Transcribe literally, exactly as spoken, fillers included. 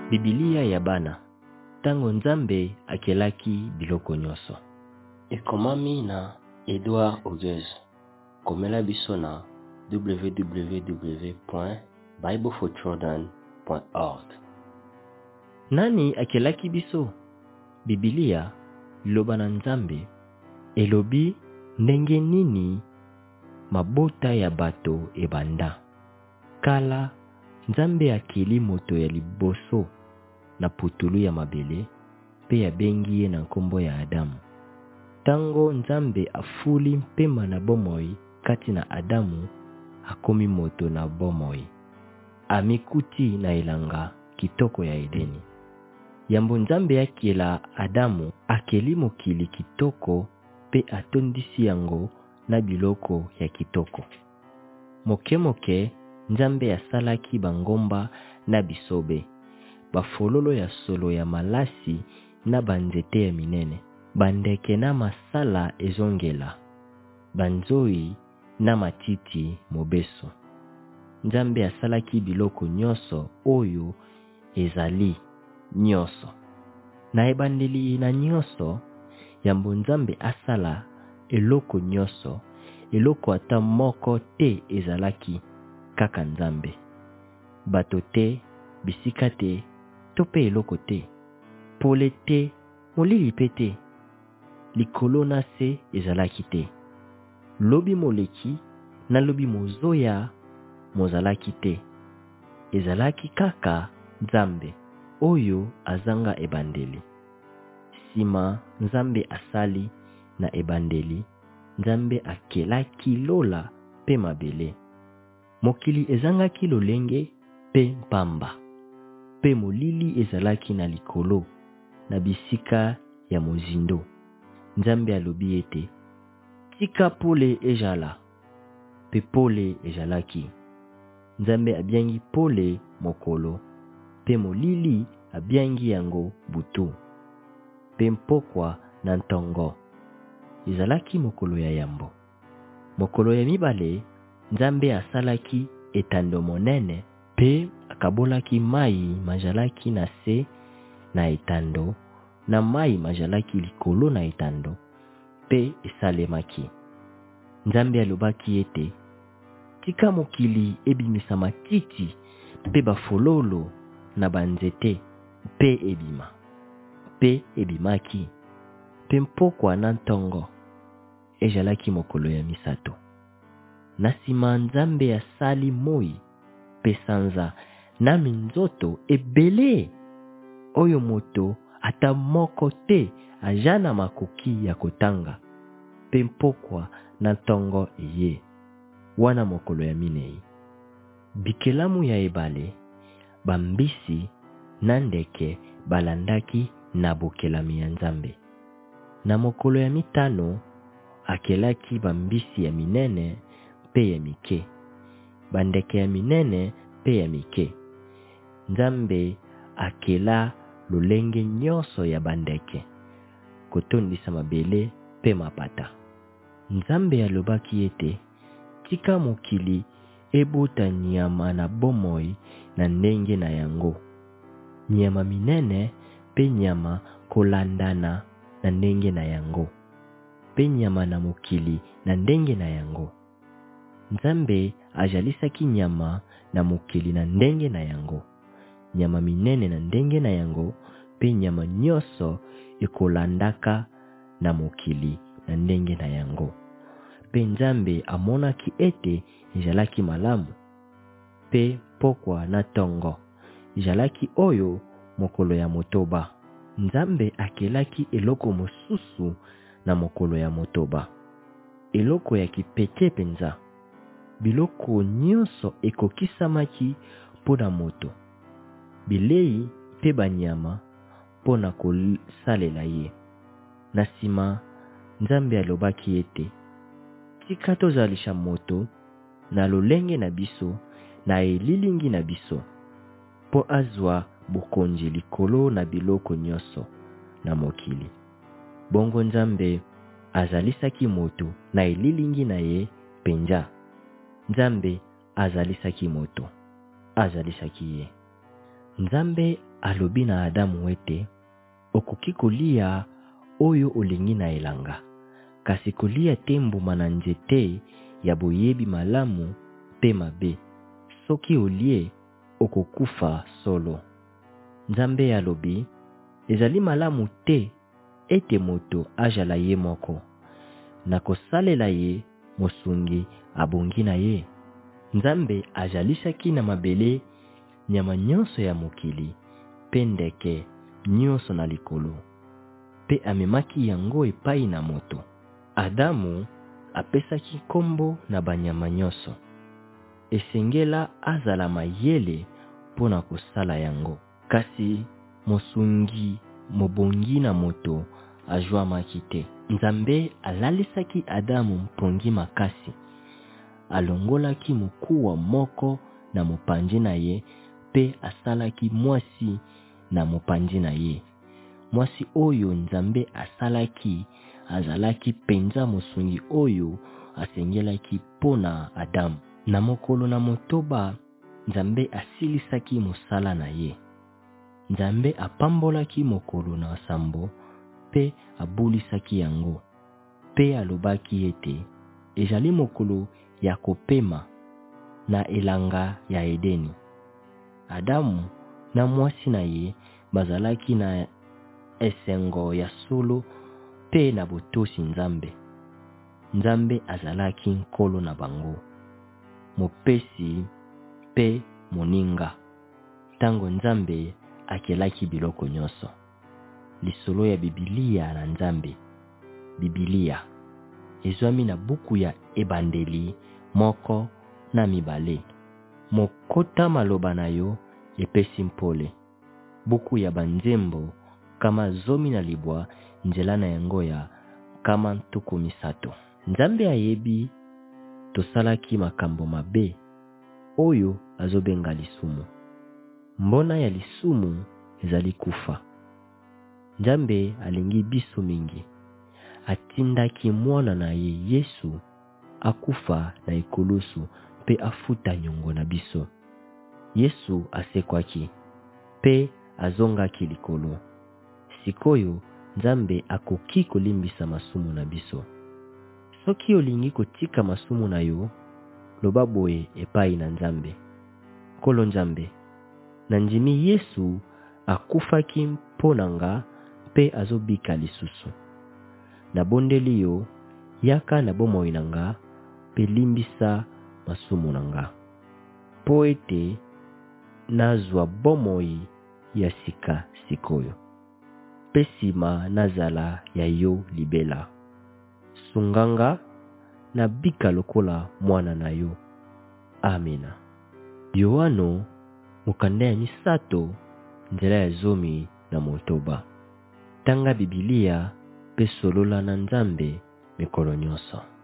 Bibilia ya bana. Tango Nzambe akelaki biloko nyonso. Ekomami na Edouard Auguste. Komela biso na w w w point bible for children point org. Nani akelaki biso? Bibilia liloba na Nzambe elobi ndenge nini mabota ya bato ebanda. Kala Nzambe akeli moto ya liboso na putulu ya mabele pe abengi ye na nkombo ya Adamu. Tango Nzambe afuli mpema na bomoi kati na Adamu, akomi moto na bomoi. Amikuti na elanga kitoko ya Edeni. Yambo Nzambe akela Adamu akeli mokili kitoko pe atondisi yango na biloko ya kitoko. Moke moke Nzambe asalaki bangomba na bisobe, bafololo ya solo ya malasi na banzete ya minene, bandeke na masala ezongela, banzoi na matiti mobeso. Nzambe asalaki biloko nyonso oyo ezali nyonso. Na ebandeli na nyonso, yambo Nzambe asala eloko nyonso, eloko ata moko te ezalaki kaka Nzambe. Bato te, bisika te, tope eloko te, pole te, molili pe te, likolo na se ezalaki te. Lobi moleki na lobi mozoya mozalaki te. Ezalaki kaka Nzambe oyo azanga ebandeli. Sima Nzambe asali na ebandeli, Nzambe akelaki lola pe mabele. Mokili ezangaki lolenge pe mpamba, pe molili ezalaki na likolo na bisika ya mozindo. Nzambe alobi ete tika pole ejala, pe pole ejalaki. Nzambe abiangi pole mokolo, pe molili abiangi yango butu, pe mpokwa na ntongo ezalaki mokolo ya yambo. Mokolo ya mibale, Nzambe asalaki etando monene pe akabolaki mai majalaki na se na etando, na mai majalaki likolo na etando pe esalemaki. Nzambe alobaki ete tika mokili ebimisa matiti pe bafololo na banzete pe ebima, pe ebimaki, pe mpokwa na ntongo ejalaki mokolo ya misato. Na sima Nzambe asali moi pe sanza na minzoto ebele oyo moto ata moko te ajana makoki ya kotanga, pe mpokwa na ntongo eye. Wana mokolo ya minei, bikelamu ya ebale, bambisi na ndeke balandaki na bokelami ya Nzambe. Na mokolo ya mitano, akelaki bambisi ya minene pe ya mike, bandeke ya minene pe ya mike. Nzambe akela lolenge nyonso ya bandeke, kotondisa mabele pe mapata. Nzambe alobaki ete tika mokili ebota nyama na bomoi na ndenge na yango, nyama minene pe nyama kolandana na ndenge na yango, pe nyama na mokili na ndenge na yango. Nzambe ajalisaki nyama na mokili na ndenge na yango, nyama minene na ndenge na yango, pe nyama nyonso ekolandaka na mokili na ndenge na yango. Pe Nzambe amonaki ete ezalaki malamu, pe pokwa na tongo ezalaki oyo mokolo ya motoba. Nzambe akelaki eloko mosusu na mokolo ya motoba, eloko ya kipete penza. Biloko nyonso ekokisamaki pona moto, bilei pe banyama pona kosalela ye. Na sima Nzambe alobaki ete tika tozalisha moto na lolenge na biso na elilingi na biso, po azwa bokonzi likolo na biloko nyonso na mokili. Bongo Nzambe azalisaki moto na elilingi na ye penja. Nzambe azalisaki moto, azalisaki ye. Nzambe alobi na Adamu wete okoki kolia oyo olingi na elanga, kasi kolia te mbuma na nzete ya boyebi malamu pe mabe. Soki olie okokufa solo. Nzambe alobi ezali malamu te ete moto ajala ye moko, na kosalela ye mosungi abongi na ye. Nzambe ajalisaki na mabele nyama nyonso ya mokili pe ndeke nyonso na likolo, pe amemaki yango epai na moto. Adamu apesaki kombo na banyama nyonso. Esengela azala mayele pona kosala yango, kasi mosungi mobongi na moto ajwamaki te. Nzambe alalisaki Adamu mpongi makasi, alongolaki mokuwa moko na mopanzi na ye, pe asalaki mwasi na mopanzi na ye. Mwasi oyo Nzambe asalaki azalaki penza mosungi oyo asengelaki pona Adamu. Na mokolo na motoba Nzambe asilisaki mosala na ye. Nzambe apambolaki mokolo na sambo pe abulisaki yango, pe alobaki ete ezali mokolo ya kopema na elanga ya Edeni. Adamu na mwasi na ye bazalaki na esengo ya solo pe na botosi Nzambe. Nzambe azalaki nkolo na bango, mopesi pe moninga. Tango Nzambe akelaki biloko nyonso. Lisolo ya Biblia na Nzambe. Biblia ezwami na buku ya ebandeli moko na mibale. Mokota maloba na yo epesi mpole. Buku ya banzembo kama zomi na libwa nzela na yango ya kama ntuku misato. Nzambe ayebi tosalaki makambo mabe oyo azobenga lisumu. Mbona ya lisumu ezali kufa. Nzambe alingi biso mingi, atindaki mwana na ye Yesu akufa na ekulusu pe afuta nyongo na biso. Yesu asekwaki pe azongaki likolo. Sikoyo Nzambe akoki kolimbisa masumu na biso. Soki olingi kotika masumu na yo, loba boye epai na Nzambe. Kolo Nzambe, nanjimi Yesu akufaki mponanga pe azobika lisusu. Nabondeli yo yaka na bomoi nanga pe limbisa masumu nanga, po ete nazwa bomoi ya sika sikoyo, pe sima nazala ya yo libela. Sunganga na bika lokola mwana na yo. Amina. Yohano mukanda ya misato nzela ya zomi na motoba. Tanga Biblia pe solola na Nzambe mikolo nyonso.